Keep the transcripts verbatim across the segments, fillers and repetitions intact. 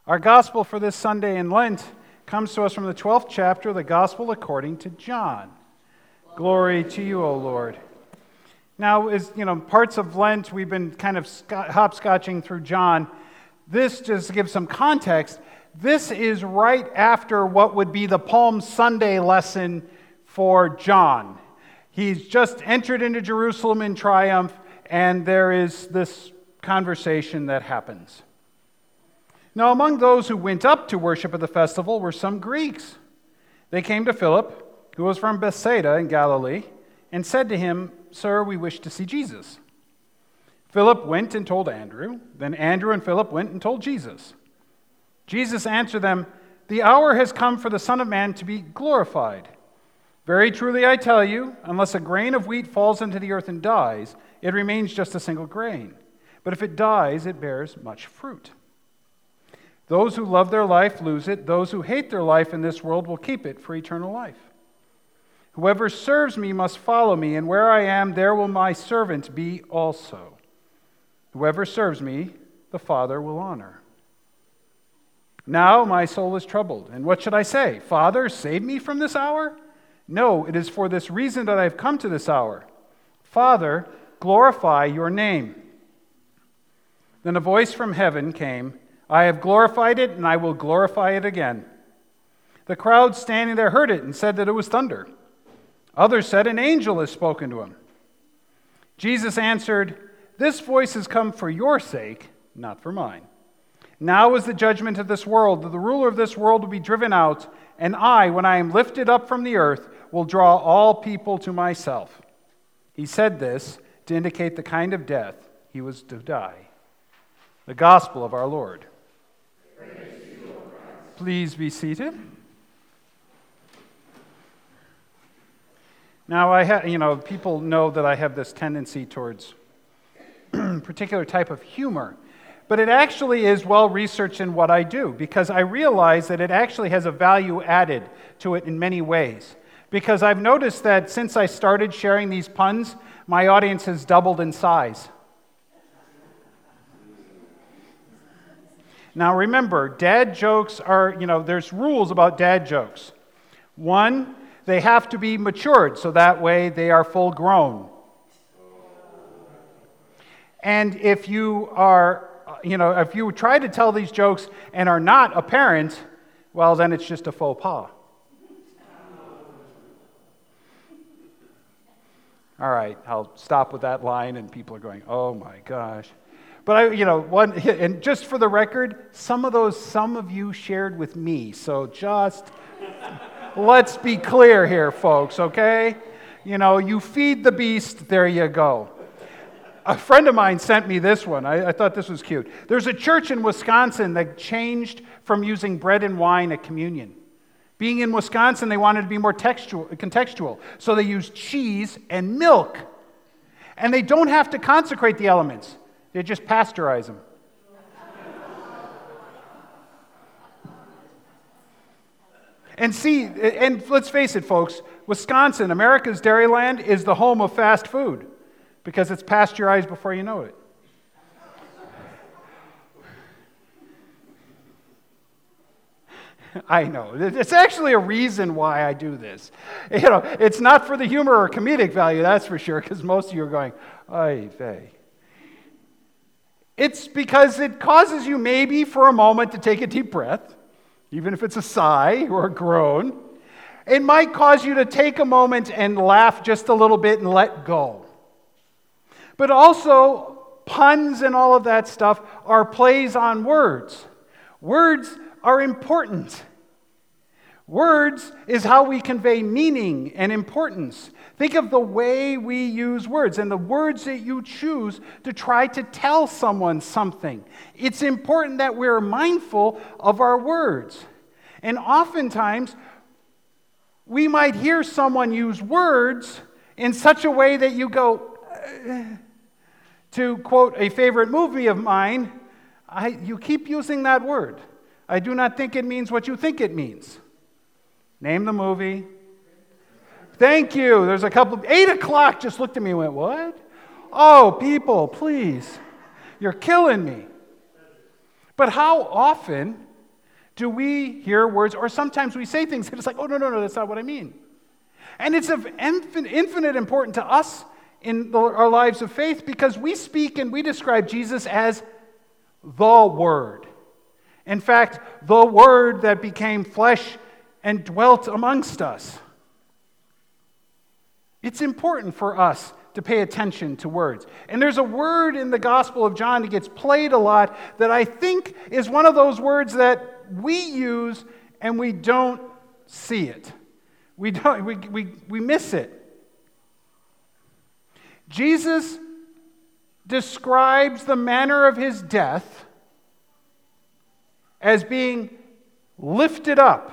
Our gospel for this Sunday in Lent comes to us from the twelfth chapter of the Gospel according to John. Glory to you, O Lord. Now, as you know, parts of Lent, we've been kind of hopscotching through John. This, just to give some context, this is right after what would be the Palm Sunday lesson for John. He's just entered into Jerusalem in triumph, and there is this conversation that happens. Now, among those who went up to worship at the festival were some Greeks. They came to Philip, who was from Bethsaida in Galilee, and said to him, "Sir, we wish to see Jesus." Philip went and told Andrew. Then Andrew and Philip went and told Jesus. Jesus answered them, "The hour has come for the Son of Man to be glorified. Very truly I tell you, unless a grain of wheat falls into the earth and dies, it remains just a single grain. But if it dies, it bears much fruit. Those who love their life lose it. Those who hate their life in this world will keep it for eternal life. Whoever serves me must follow me, and where I am, there will my servant be also. Whoever serves me, the Father will honor. Now my soul is troubled, and what should I say? Father, save me from this hour? No, it is for this reason that I have come to this hour. Father, glorify your name." Then a voice from heaven came, "I have glorified it, and I will glorify it again." The crowd standing there heard it and said that it was thunder. Others said, "An angel has spoken to him." Jesus answered, "This voice has come for your sake, not for mine. Now is the judgment of this world. The ruler of this world will be driven out, and I, when I am lifted up from the earth, will draw all people to myself." He said this to indicate the kind of death he was to die. The gospel of our Lord. Praise to you, O Christ. Please be seated. Now, I have, you know, people know that I have this tendency towards a particular type of humor, but it actually is well researched in what I do, because I realize that it actually has a value added to it in many ways. Because I've noticed that since I started sharing these puns, my audience has doubled in size. Now remember, dad jokes are, you know, there's rules about dad jokes. One, they have to be matured, so that way they are full grown. And if you are, you know, if you try to tell these jokes and are not a parent, well, then it's just a faux pas. All right, I'll stop with that line, and people are going, "Oh my gosh." But I, you know, one, and just for the record, some of those, some of you shared with me. So just let's be clear here, folks. Okay, you know, you feed the beast. There you go. A friend of mine sent me this one. I, I thought this was cute. There's a church in Wisconsin that changed from using bread and wine at communion. Being in Wisconsin, they wanted to be more textual, contextual, so they use cheese and milk, and they don't have to consecrate the elements. They just pasteurize them. And see, and let's face it, folks, Wisconsin, America's dairyland, is the home of fast food because it's pasteurized before you know it. I know. It's actually a reason why I do this. You know, it's not for the humor or comedic value, that's for sure, because most of you are going, "Ay vey." It's because it causes you maybe for a moment to take a deep breath, even if it's a sigh or a groan. It might cause you to take a moment and laugh just a little bit and let go. But also, puns and all of that stuff are plays on words. Words are important. Words is how we convey meaning and importance. Think of the way we use words and the words that you choose to try to tell someone something. It's important that we're mindful of our words. And oftentimes, we might hear someone use words in such a way that you go, uh, to quote a favorite movie of mine, I, you keep using that word. I do not think it means what you think it means. Name the movie. Thank you. There's a couple. Eight o'clock just looked at me and went, "What?" Oh, people, please. You're killing me. But how often do we hear words, or sometimes we say things and it's like, oh, no, no, no, that's not what I mean. And it's of infinite, infinite importance to us in the, our lives of faith because we speak and we describe Jesus as the Word. In fact, the Word that became flesh and dwelt amongst us. It's important for us to pay attention to words. And there's a word in the Gospel of John that gets played a lot that I think is one of those words that we use and we don't see it. We don't we we, we miss it. Jesus describes the manner of his death as being lifted up.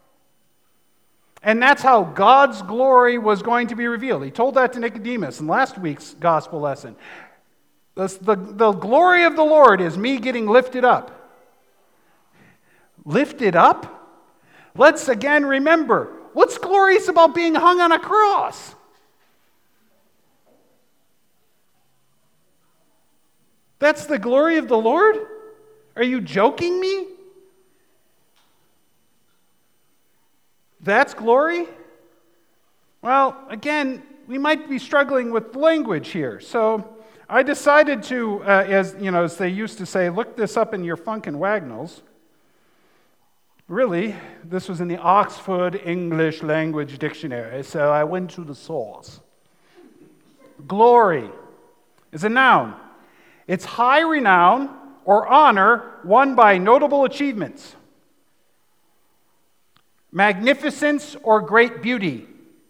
And that's how God's glory was going to be revealed. He told that to Nicodemus in last week's gospel lesson. The, the, the glory of the Lord is me getting lifted up. Lifted up? Let's again remember, what's glorious about being hung on a cross? That's the glory of the Lord? Are you joking me? That's glory? Well, again, we might be struggling with language here. So I decided to, uh, as you know, as they used to say, look this up in your Funk and Wagnalls. Really, this was in the Oxford English Language Dictionary, so I went to the source. Glory is a noun. It's high renown or honor won by notable achievements. Magnificence or great beauty.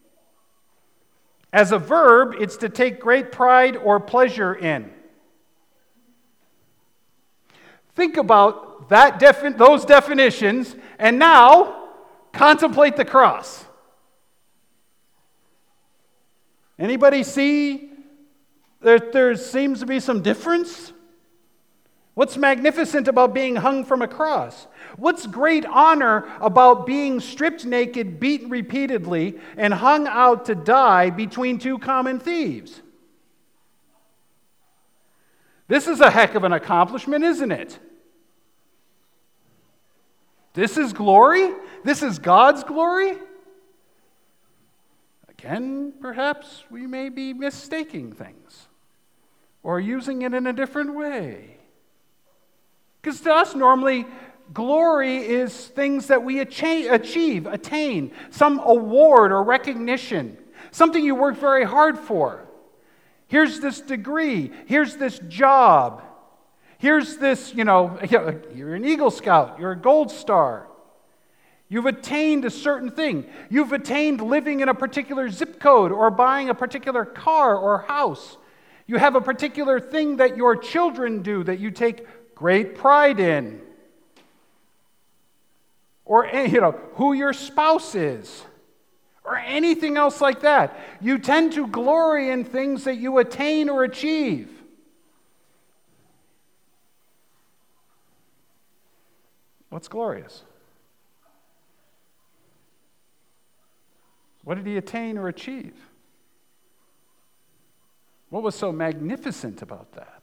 As a verb, it's to take great pride or pleasure in. Think about that defi- those definitions, and now contemplate the cross. Anybody see that there seems to be some difference? What's magnificent about being hung from a cross? What's great honor about being stripped naked, beaten repeatedly, and hung out to die between two common thieves? This is a heck of an accomplishment, isn't it? This is glory? This is God's glory? Again, perhaps we may be mistaking things or using it in a different way. Because to us, normally, glory is things that we achieve, attain, some award or recognition, something you work very hard for. Here's this degree, here's this job, here's this, you know, you're an Eagle Scout, you're a Gold Star. You've attained a certain thing. You've attained living in a particular zip code or buying a particular car or house. You have a particular thing that your children do that you take great pride in. Or, you know, who your spouse is. Or anything else like that. You tend to glory in things that you attain or achieve. What's glorious? What did he attain or achieve? What was so magnificent about that?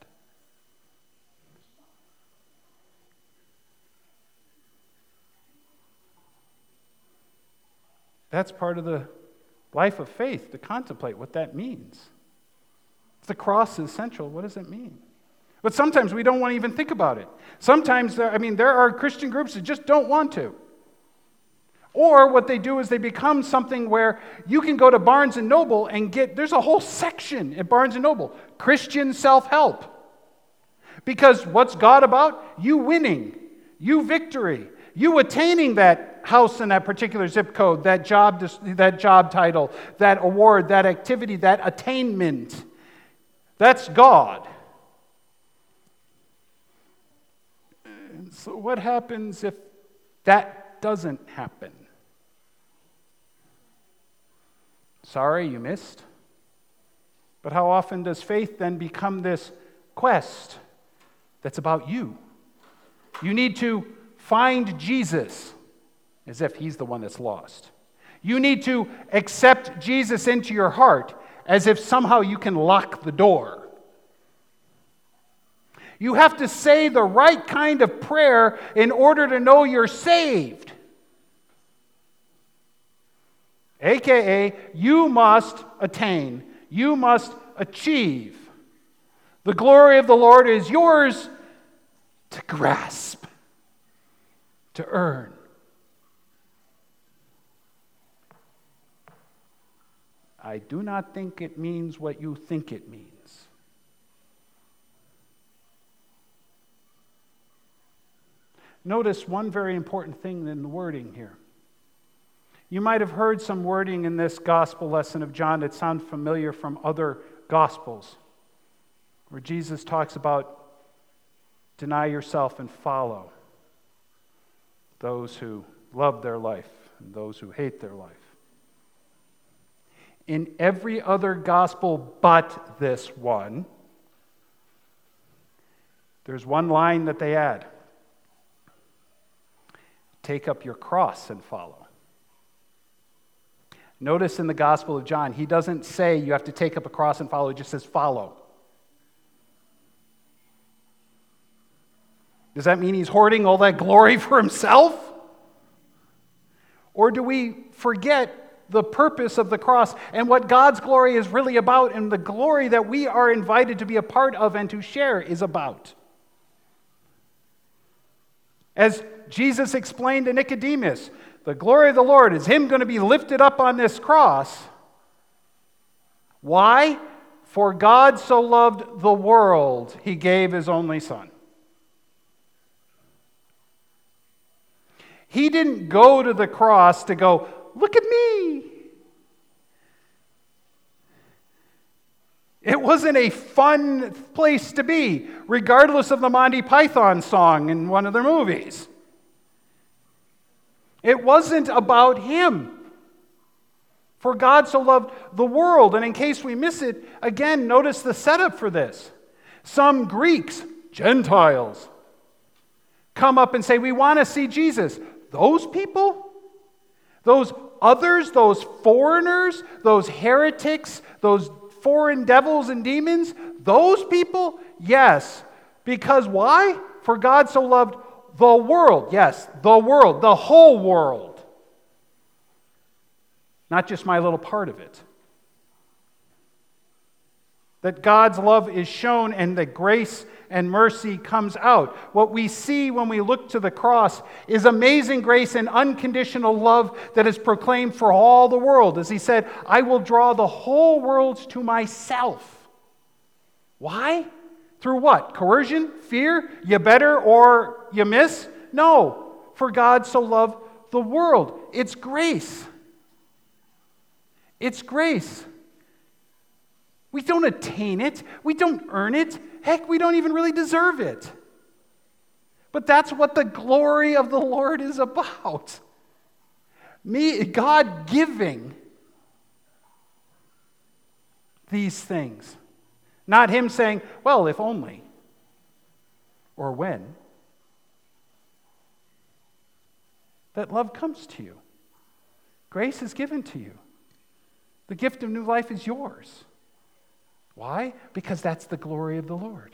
That's part of the life of faith, to contemplate what that means. If the cross is central, what does it mean? But sometimes we don't want to even think about it. Sometimes, there, I mean, there are Christian groups that just don't want to. Or what they do is they become something where you can go to Barnes and Noble and get, there's a whole section at Barnes and Noble, Christian self-help. Because what's God about? You winning, you victory, you attaining that house in that particular zip code, that job, that job title, that award, that activity, that attainment. That's God. And so what happens if that doesn't happen? Sorry, you missed. But how often does faith then become this quest that's about you? You need to find Jesus as if he's the one that's lost. You need to accept Jesus into your heart as if somehow you can lock the door. You have to say the right kind of prayer in order to know you're saved. A K A, you must attain. You must achieve. The glory of the Lord is yours to grasp, to earn. I do not think it means what you think it means. Notice one very important thing in the wording here. You might have heard some wording in this gospel lesson of John that sounds familiar from other gospels, where Jesus talks about deny yourself and follow those who love their life and those who hate their life. In every other gospel but this one, there's one line that they add. Take up your cross and follow. Notice in the Gospel of John, he doesn't say you have to take up a cross and follow, he just says follow. Does that mean he's hoarding all that glory for himself? Or do we forget the purpose of the cross and what God's glory is really about, and the glory that we are invited to be a part of and to share is about? As Jesus explained to Nicodemus, the glory of the Lord is him going to be lifted up on this cross. Why? For God so loved the world, he gave his only Son. He didn't go to the cross to go, look at me. It wasn't a fun place to be, regardless of the Monty Python song in one of their movies. It wasn't about him. For God so loved the world. And in case we miss it, again, notice the setup for this. Some Greeks, Gentiles, come up and say, we want to see Jesus. Those people? Those others, those foreigners, those heretics, those foreign devils and demons, those people? Yes. Because why? For God so loved the world. Yes, the world, the whole world. Not just my little part of it. That God's love is shown and that grace and mercy comes out. What we see when we look to the cross is amazing grace and unconditional love that is proclaimed for all the world. As he said, I will draw the whole world to myself. Why? Through what? Coercion? Fear? You better or you miss? No. For God so loved the world. It's grace. It's grace. We don't attain it. We don't earn it. Heck, we don't even really deserve it. But that's what the glory of the Lord is about. Me, God giving these things. Not him saying, well, if only. Or when. That love comes to you. Grace is given to you. The gift of new life is yours. Why? Because that's the glory of the Lord.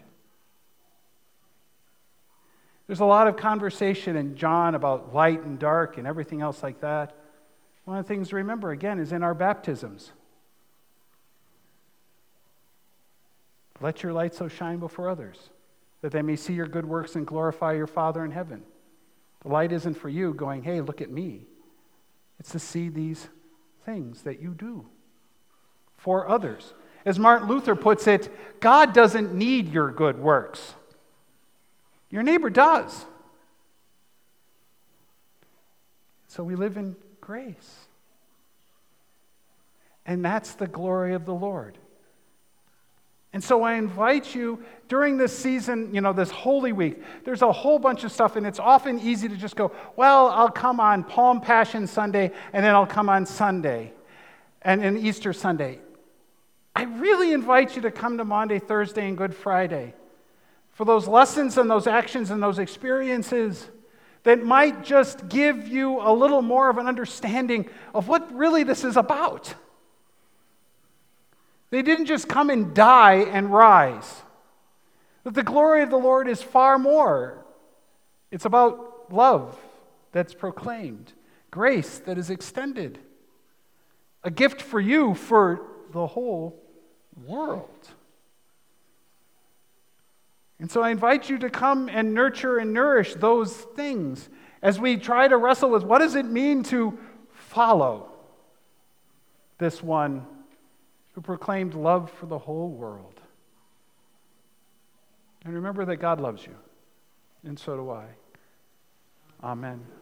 There's a lot of conversation in John about light and dark and everything else like that. One of the things to remember, again, is in our baptisms. Let your light so shine before others, that they may see your good works and glorify your Father in heaven. The light isn't for you going, hey, look at me. It's to see these things that you do for others. As Martin Luther puts it, God doesn't need your good works. Your neighbor does. So we live in grace. And that's the glory of the Lord. And so I invite you during this season, you know, this Holy Week, there's a whole bunch of stuff, and it's often easy to just go, well, I'll come on Palm Passion Sunday, and then I'll come on Sunday, and, and Easter Sunday. I really invite you to come to Maundy, Thursday, and Good Friday for those lessons and those actions and those experiences that might just give you a little more of an understanding of what really this is about. They didn't just come and die and rise. That the glory of the Lord is far more. It's about love that's proclaimed, grace that is extended, a gift for you for the whole world. And so I invite you to come and nurture and nourish those things as we try to wrestle with what does it mean to follow this one who proclaimed love for the whole world. And remember that God loves you, and so do I. Amen.